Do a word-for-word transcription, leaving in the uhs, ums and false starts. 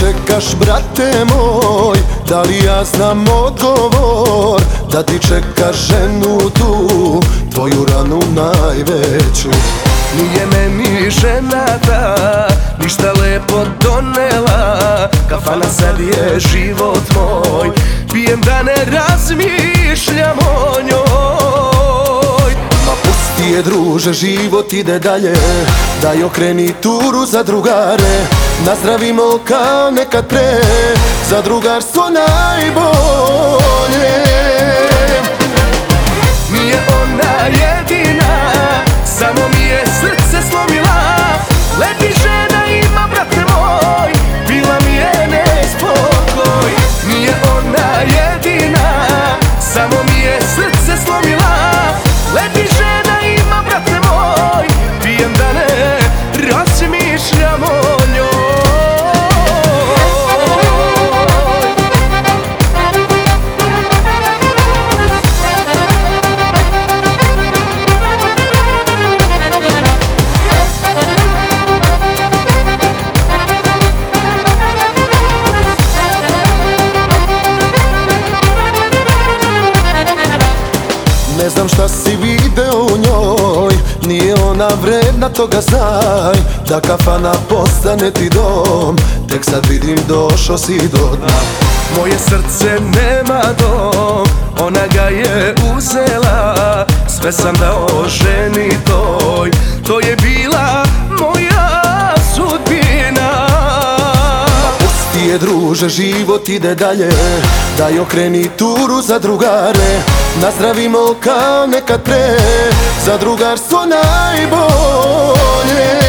čekaš, brate moj? Da li ja znam odgovor? Da ti čekaš ženu tu, tvoju ranu najveću. Nije meni žena ta ništa lepo donela, kafana sad je život moj, pijem da ne razmišljam o njoj. Ma pusti je druže, život ide dalje, daj okreni turu za drugare. Nazdravimo kao nekad pre, za drugarstvo najbolje. Nije ona jedina, samo mi je srce slomila. Lepi žena ima, brate moj, bila mi je nespokoj. Nije ona jedina, samo mi je srce slomila. Lepi žena ima, brate moj, pijem da ne razmišljam o njoj. Ne znam šta si video u njoj, nije ona vredna, toga znaj. Da kafana postane ti dom, tek sad vidim došo si do dna. Moje srce nema dom, ona ga je uzela. Sve sam dao ženi toj, to je bila moja sudbina. Pusti je druže, život ide dalje, daj okreni turu za drugare. Nazdravimo kao nekad pre, za drugarstvo najbolje.